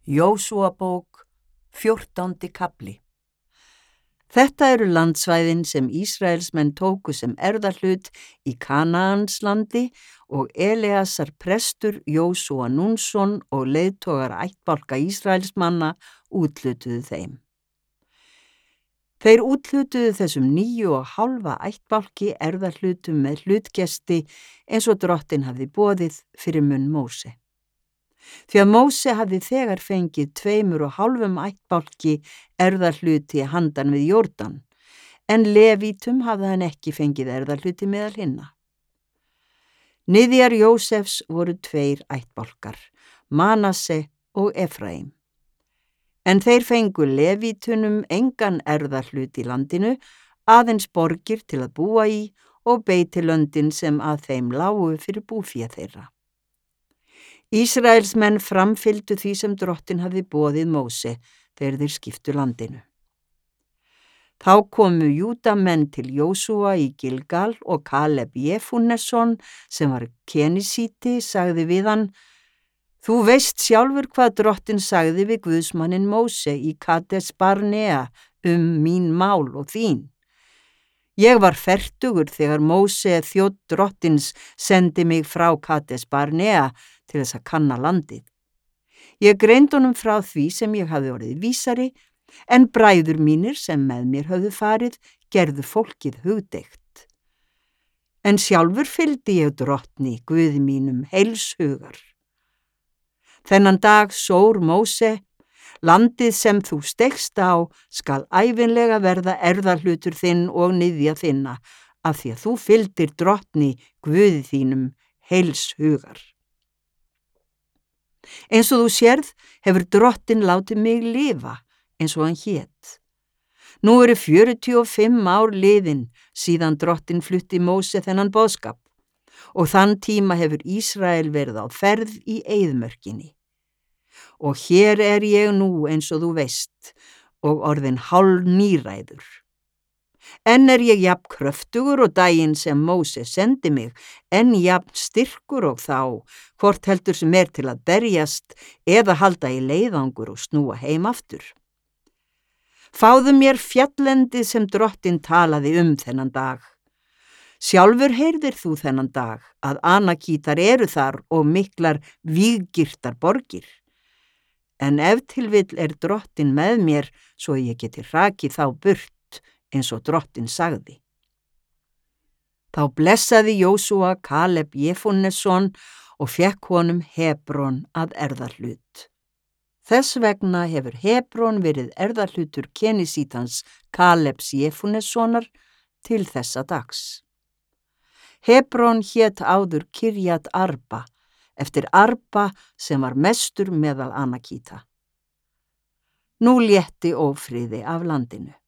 Jósúabók, 14. kafli. Þetta eru landsvæðin sem Ísraelsmenn tóku sem erfðahlut í Kanaanslandi og Eleasar prestur, Jósúa Núnsson og leiðtogar ættbálka Ísraelsmanna úthlutuðu þeim. Þeir úthlutuðu þessum 9,5 ættbálki erfðahlutum með hlutgesti eins og Drottinn hafði boðið fyrir munn Móse. Því að Móse hafði þegar fengið 2,5 ættbálki erfðahluti handan við Jórdan, en Levítum hafði hann ekki fengið erfðahluti meðal hinna. Niðjar Jósefs voru 2 ættbálkar, Manasse og Efraím. En þeir fengu Levítunum engan erfðahlut í landinu, aðeins borgir til að búa í og beitilöndin sem að þeim lágu fyrir búfé þeirra. Ísraelsmenn framfylgdu því sem Drottinn hafði boðið Móse þegar þeir skiptu landinu. Þá komu Júdamenn til Jósúa í Gilgal og Kaleb Jefunnesson sem var kenisíti sagði við hann: Þú veist sjálfur hvað Drottinn sagði við guðsmanninn Móse í Kades Barnea mín mál og þín. Ég var fertugur þegar Móse þjónn Drottins sendi mig frá Kades Barnea til þess að kanna landið. Ég greindi honum frá því sem ég hafði orðið vísari, en bræður mínir sem með mér höfðu farið gerðu fólkið hugdeikt. En sjálfur fylgdi ég Drottni, Guði mínum, heils hugar. Þennan dag sór Móse: Landið sem þú stekst á skal ævinlega verða erfðahlutur þinn og niðja þinna, af því að þú fylgdir Drottni, Guði þínum, heils hugar. Eins og þú sérð hefur Drottinn látið mig lifa eins og hann hét. Nú eru 45 ár liðin síðan Drottinn flutti Móse þennan boðskap og þann tíma hefur Ísrael verið á ferð í eyðimörkinni. Og hér er ég nú eins og þú veist og orðinn hálfníræður. Enn er ég jafn kröftugur og daginn sem Móse sendi mig, enn jafn styrkur og þá, hvort heldur sem er til að berjast eða halda í leiðangur og snúa heim aftur. Fáðu mér fjallendið sem Drottinn talaði þennan dag. Sjálfur heyrðir þú þennan dag að Anakítar eru þar og miklar víggirtar borgir. En ef til vill er Drottinn með mér svo ég geti hrakið þá burt eins og Drottinn sagði. Þá blessaði Jósúa Kaleb Jefunnesson og fekk honum Hebron að erfðahlut. Þess vegna hefur Hebron verið erfðahlutur kenisítans Kalebs Jefunnessonar til þessa dags. Hebron hét áður Kirjat Arba, eftir Arba sem var mestur meðal Anakíta. Nú létti ófriði af landinu.